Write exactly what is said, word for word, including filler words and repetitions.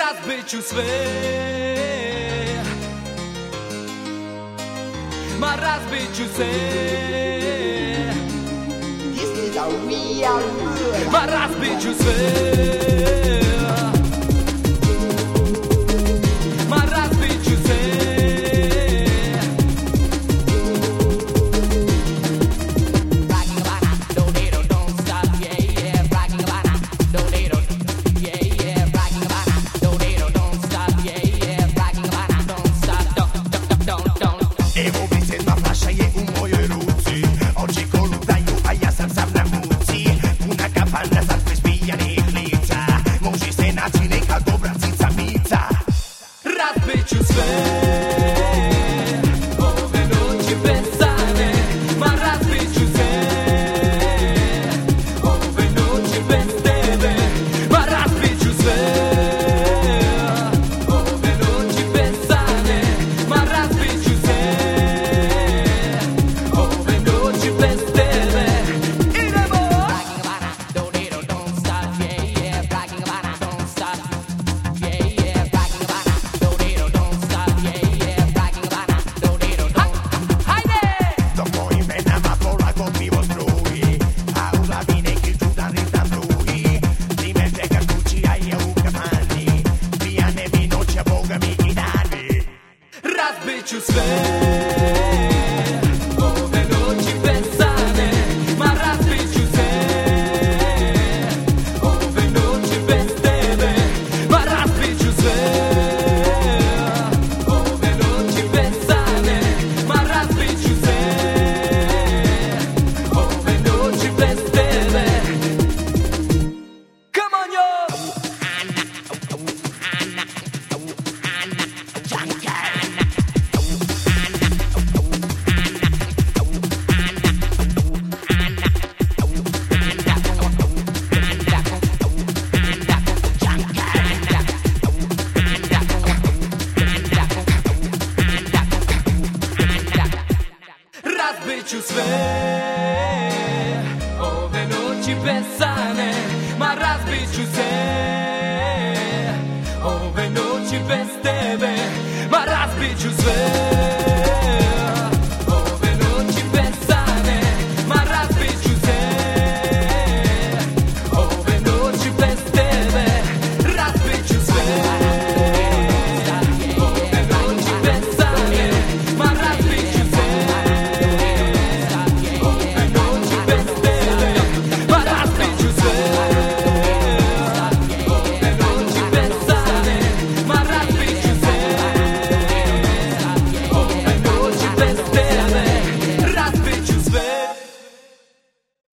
Razbit ću sve, ma razbit ću se. This is a real murder. Ma razbit ću sve, ma razbit ću se. Razbit ću sve, ove noći besane, ma razbit ću se. Ove noći bez tebe, ma razbit ću sve. Ove noći besane, ma razbit ću se. Ove noći bez tebe. Idemo! Razbit ću sve, ove noći besane, ma razbit ću se. Ove noći bez tebe, ma razbit ću sve. Ove noći besane, ma razbit ću se. Ove noći bez tebe. Come on yo! Razbit ću sve, ove noći besane, ma razbit ću se. Ove noći bez tebe, ma razbit ću sve.